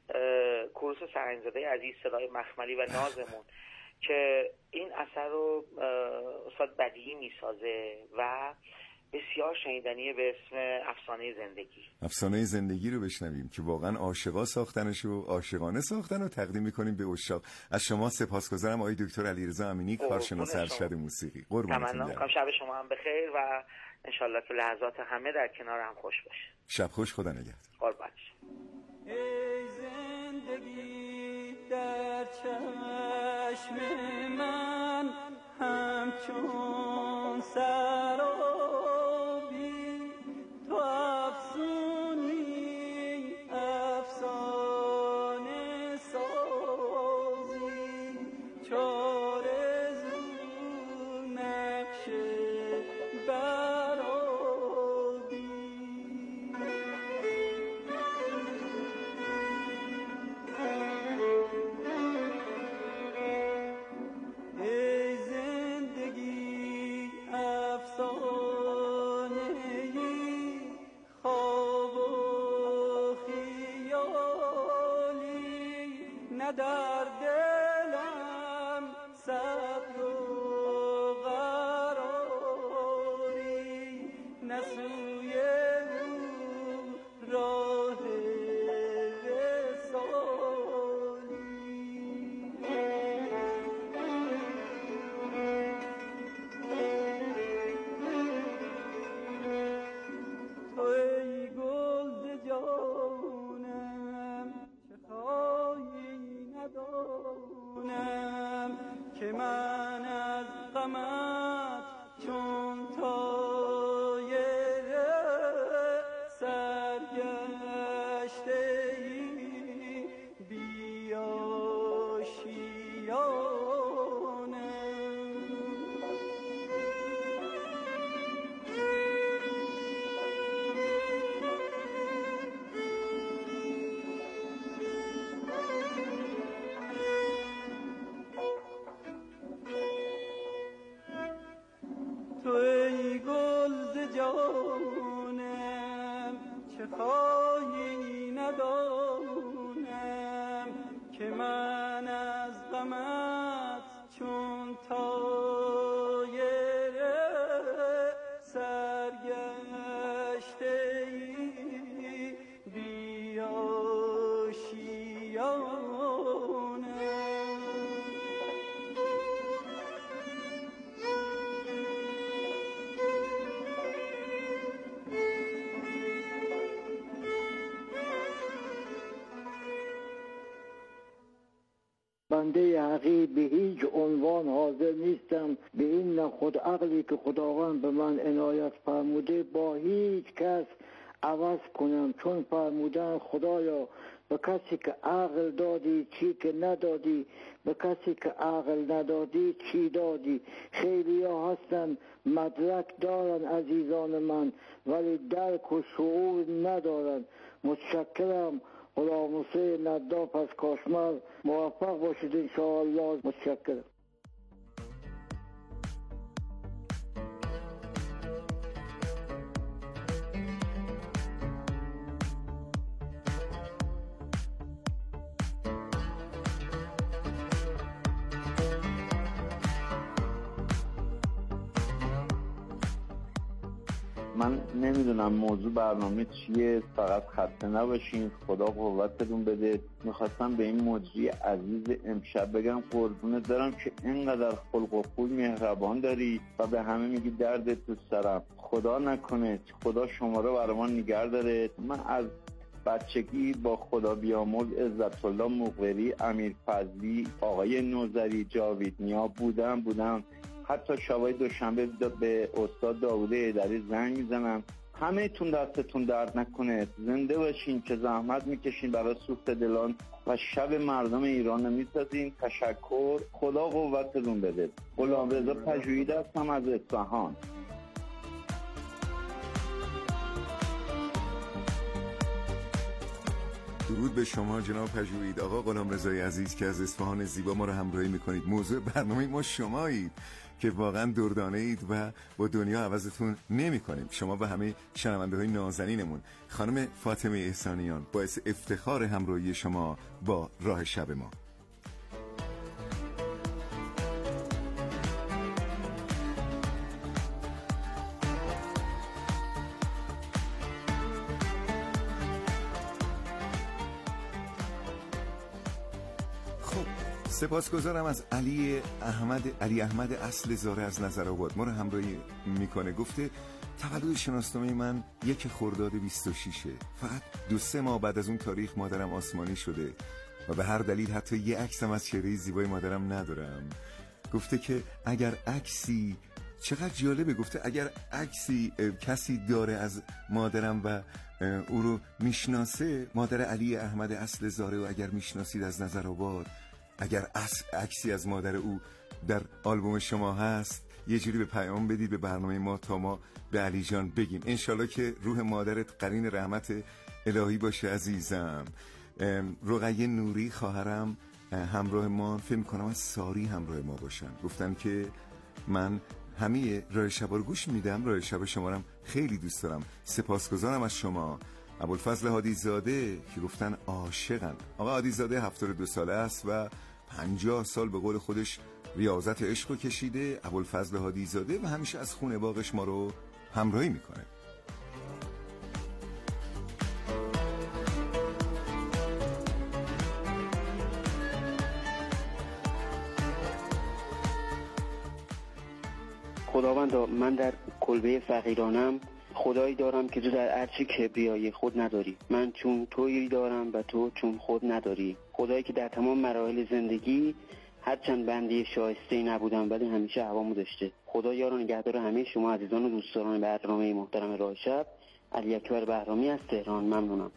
کوروش سرنگزاده عزیز صدای مخملی و نازمون که این اثر رو استاد بدیعی میسازه و بسیار شنیدنیه به اسم افسانه زندگی. افسانه زندگی رو بشنویم که واقعا عاشقا ساختنش و عاشقانه ساختن و تقدیم میکنیم به عشاق. از شما سپاسگزارم آقای دکتر علیرضا امینی کارشناس ارشد موسیقی. قربانتون برم. شب شما هم بخیر و انشالله که لحظات همه در کنار هم خوش باشه. شب خوش، خدا نگهدار. قربان. ای زندگی در چشم من همچون سرابی تو افسونی افسانه سازی چاره زو نقشه برابی ای زندگی افسانه‌ای خواب و خیالی نه در دلم صبر و قراری نه سوی او راه وسالی که من از غمت چون طایره سرگشته ای بی آشیانه. بنده حقیر به هیچ عنوان حاضر نیستم به این نخود عقلی که خداوند به من عنایت فرموده با هیچ کس عوض کنم، چون فرمودن خدایا به کسی که عقل دادی چی که ندادی، به کسی که عقل ندادی چی دادی. خیلی ها هستن مدرک دارن عزیزان من ولی درک و شعور ندارن. متشکرم. غلام حسین نداف از کاشمر. موفق باشید انشاءالله. متشکرم. من نمیدونم موضوع برنامه چیه، فقط خسته نباشین، خدا قوتتون بده. میخواستم به این مجری عزیز امشب بگم قربونت دارم که اینقدر خلق و خوی مهربان داری و به همه میگی دردت تو سرم. خدا نکنه، خدا شما رو برای من نگه داره. من از بچگی با خدا بیامرز عزت الله مقبری، امیر فضلی، آقای نوذری، جاوید نیا بودم بودم حتی شبای دوشنبه به استاد داوود ایدری زنگ میزنم. همه تون دستتون درد نکنه، زنده باشین که زحمت میکشین برای سوخت دلان و شب مردم ایران میسازین. تشکر، خدا قوتتون بده. غلامرضا پژوهی هستم از اصفهان. درود به شما جناب پژوهی. آقا غلامرضای عزیز که از اصفهان زیبا ما رو همراهی میکنید. موضوع برنامه ما شمایید که واقعا دردانه اید و با دنیا عوضتون نمی کنیم. شما و همه شنونده های نازنینمون. خانم فاطمه احسانیان، باعث افتخار همراهی شما با راه شب ما. سپاسگزارم از علی احمد علی احمد اصل زاره از نظرآباد، ما رو همراهی میکنه. گفته تولد شناسنامه من یک خرداد بیست و شش، فقط دو سه ماه بعد از اون تاریخ مادرم آسمانی شده و به هر دلیل حتی یه عکسم از چهره زیبای مادرم ندارم. گفته که اگر عکسی، چقدر جالبه، گفته اگر عکسی کسی داره از مادرم و او رو میشناسه، مادر علی احمد اصل زاره، و اگر میشناسید از نظرآباد، اگر عکسی از مادر او در آلبوم شما هست، یه جوری به پیام بدید به برنامه ما تا ما به علی جان بگیم. انشالله که روح مادرت قرین رحمت الهی باشه عزیزم. رقیه نوری خواهرم همراه ما، فکر کنم از ساری همراه ما باشن. گفتن که من همه راه شب رو گوش میدم، راه شب شما رو خیلی دوست دارم. سپاسگزارم از شما. ابوالفضل هادی زاده که گفتن عاشقن. آقا هادی زاده هفتاد و دو ساله است و پنجاه سال به قول خودش ریاضت عشق رو کشیده. ابوالفضل هادی زاده و همیشه از خونه باغش ما رو همراهی میکنه. خداوندا، من در کلبه فقیرانم خدایی دارم که تو در ارچ کبریای خود نداری. من چون تویی دارم و تو چون خود نداری. خدایی که در تمام مراحل زندگی هرچند بنده شایسته‌ای نبودم ولی همیشه هوامو داشته. خدا یار و نگهدار همه شما عزیزان و دوستان برنامه محترم راه شب. علی اکبر بهرامی از تهران. ممنونم.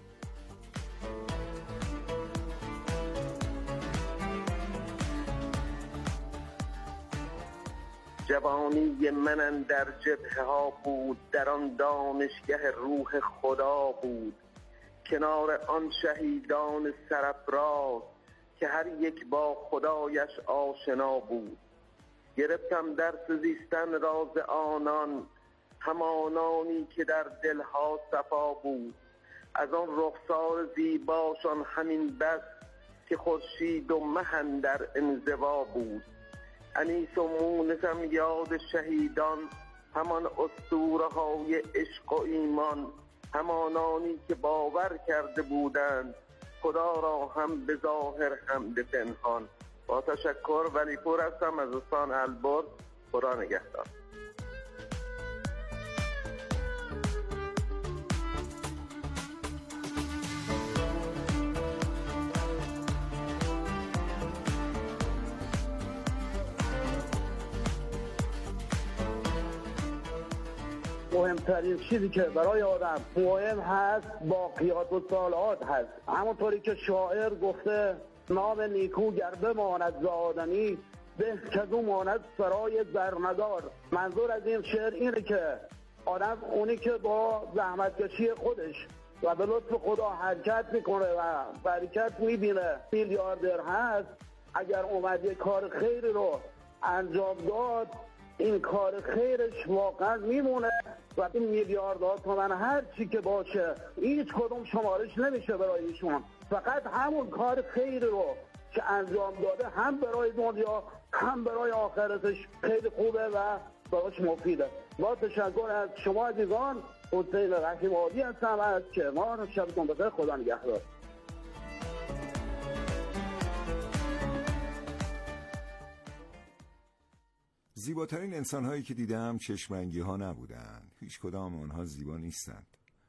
جوانی من اندر جبهه ها بود، در آن دانشگه روح خدا بود. کنار آن شهیدان سرافراز که هر یک با خدایش آشنا بود. گرفتم درس زیستن راز آنان، همانانی که در دلها صفا بود. از آن رخسار زیباشان همین بس که خورشید و مه اندر انزوا بود. انیس و مونسم یاد شهیدان، همان اسطوره های عشق و ایمان، همانانی که باور کرده بودند خدا را هم به ظاهر هم به پنهان. با تشکر، ولی پور هستم از استان البرز. خدا نگهدار. مهمترین چیزی که برای آدم مهم هست باقیات و سالات هست. همونطوری که شاعر گفته نام نیکو گر بماند ز آدمی، به کزو ماند سرای زرندار. منظور از این شعر اینه که آدم اونی که با زحمتکشی خودش و به لطف خدا حرکت میکنه و برکت میبینه میلیاردر هست، اگر اومد یک کار خیری رو انجام داد، این کار خیرش واقعا میمونه و این میلیاردها تومن هر چی که باشه هیچ کدوم شمارش نمیشه برای ایشون. فقط همون کار خیر رو که انجام داده هم برای دنیا هم برای آخرتش خیلی خوبه و براش مفیده. با تشکر از شما عزیزان، حسین رحیم آبی هستم از کرمان. شبتون بخیر، خدا نگهدار. زیباترین انسان‌هایی که دیدم چشم‌رنگی ها نبودند. هیچ کدام آنها زیبا نیستند.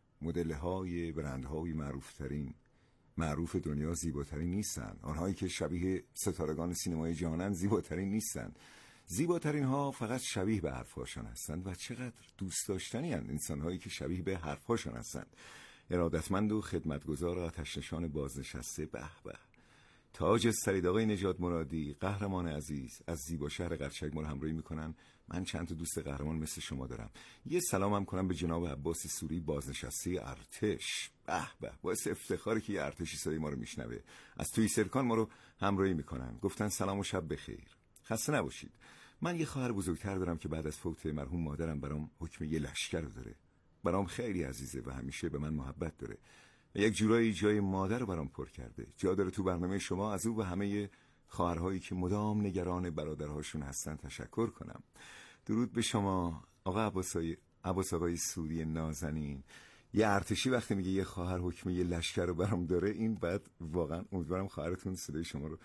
مدل‌های برندهای معروفترین معروف دنیا زیباترین نیستند. آنهایی که شبیه ستارگان سینمای جهانند زیباترین نیستند. زیباترین ها فقط شبیه به حرفهاشان هستند و چقدر دوست داشتنی اند انسان‌هایی که شبیه به حرفهاشان هستند. ارادتمند و خدمتگزار آتش‌نشان بازنشسته. به به، تاج سرید آقای نژاد مرادی، قهرمان عزیز از زیبا شهر قرچک ما رو همراهی میکنن. من چند تا دوست قهرمان مثل شما دارم. یه سلام هم کنم به جناب عباس سوری، بازنشسته ارتش. به به، باعث افتخاری که یه ارتشی صدای ما رو میشنوه. از توی سرکان ما رو همراهی میکنن. گفتن سلام و شب بخیر، خسته نباشید. من یه خواهر بزرگتر دارم که بعد از فوت مرحوم مادرم برام حکم یه لشکر داره. برام خیلی عزیزه و همیشه به من محبت داره. یک جورایی جای مادر رو برام پر کرده. جا داره تو برنامه شما از او و همه خواهرهایی که مدام نگران برادرهاشون هستن تشکر کنم. درود به شما آقا عباسای عباس آقای سوری نازنین. یه ارتشی وقتی میگه یه خواهر حکم یه لشکر رو برام داره، این بعد واقعا امیدوارم خواهرتون صدای شما رو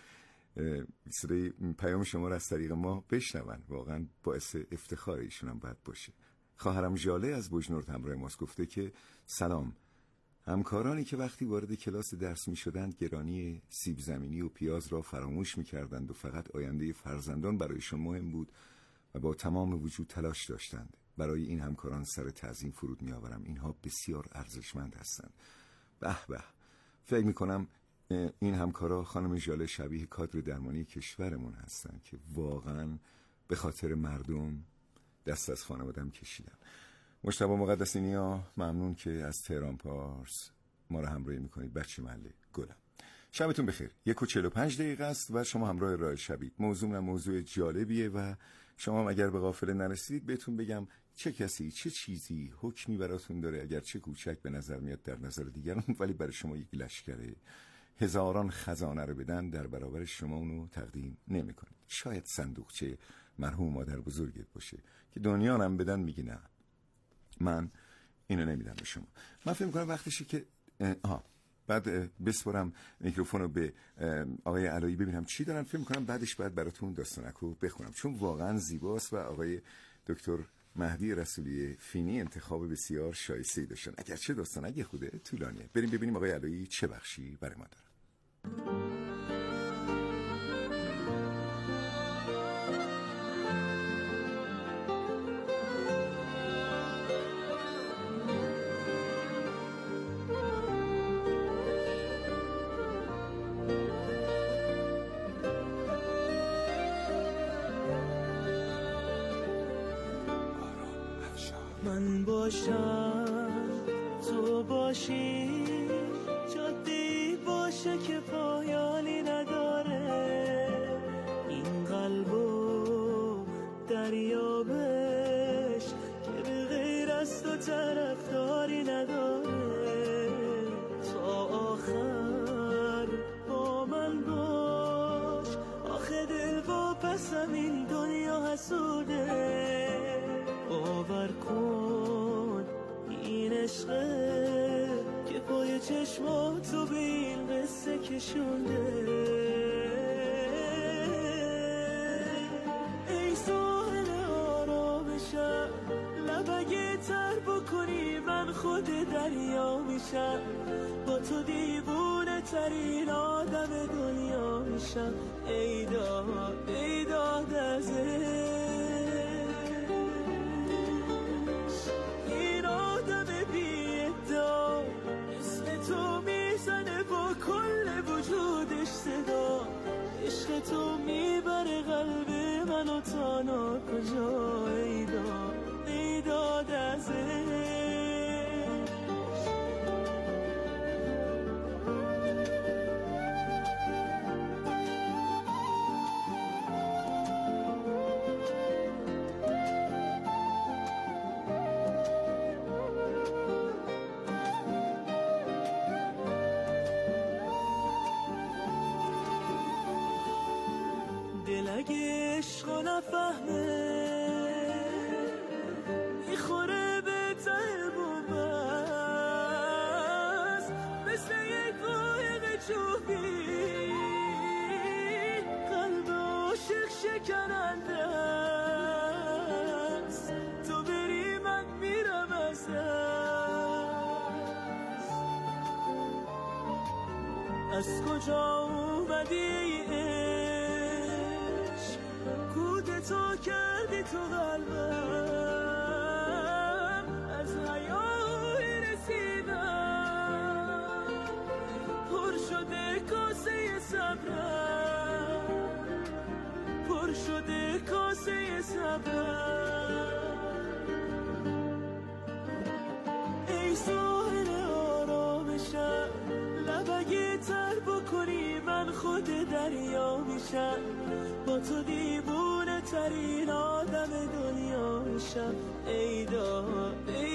صدای پیام شما رو از طریق ما بشنون. واقعا باعث افتخار ایشون هم باید باشه. خواهرم ژاله از بوجنورد همراه ماست، گفته که سلام. همکارانی که وقتی وارد کلاس درس می شدند گرانی سیب زمینی و پیاز را فراموش می کردند و فقط آینده فرزندان برایشان مهم بود و با تمام وجود تلاش داشتند. برای این همکاران سر تعظیم فرود می آورم. اینها بسیار ارزشمند هستند. به به، فکر می کنم این همکارا خانم ژاله شبیه کادر درمانی کشورمون هستند که واقعا به خاطر مردم دست از خانواده‌ام کشیدن. مجتبی مقدسینیا، ممنون که از تهران پارس ما رو همراهی میکنید. بچه محله گلم، شبتون بخیر. یک و چهل و پنج دقیقه است و شما همراه راه شبید. موضوع موضوع جالبیه و شما اگر به قافله نرسیدید بهتون بگم چه کسی چه چیزی حکمی براتون داره، اگر چه کوچک به نظر میاد در نظر دیگران، ولی برای شما یک لشکره. هزاران خزانه رو بدن در برابر شما اونو تقدیم نمی کنید. شاید صندوقچه مرحوم مادر بزرگت باشه که دنیا هم بدن، میگی نه من اینو نمیدم به شما. من فکر می‌کنم وقتشه که آها بعد بسپرم میکروفون رو به آقای علایی ببینم چی دارن. فکر می‌کنم بعدش بعد براتون داستانک رو بخونم چون واقعا زیباست و آقای دکتر مهدی رسولی فینی انتخاب بسیار شایسته‌ای داشتن، اگرچه داستانک خوده طولانیه. بریم ببینیم آقای علایی چه بخشی برای ما دارن. من باشم تو باشی، جادی باشه که پایانی نداره، این قلبو دریابش که به غیر از تو طرفداری نداره، تا آخر با من چشماتو به این قصه کشونده. ای ساحل آرامشم، لب اگه تر بکنی من خود دریا میشم. با تو دیوونه ترین آدم دنیا میشم. ای داد ای داد از این آدم بی ادعا، اسم تو میزنه با کل وجودش صدا. عشق تو میبره قلب منو تا ناکجا. ای داد ای داد از دل اگه عشقو نفهمه میخوره به ته بومبست، مثل یک قایق چوبی قلب عاشق شکننده است. تو بری من میرم از دست. از کجا اومدی تو کردی تو قلبم، از حیای رسیدم پر شده کاسه صبرم، پر شده کاسه صبرم. ای ساحل آرامشم، لب اگه تر بکنی من خود دریا میشم. با تو دیوونه ترین آدم دنیا میشم. ای داد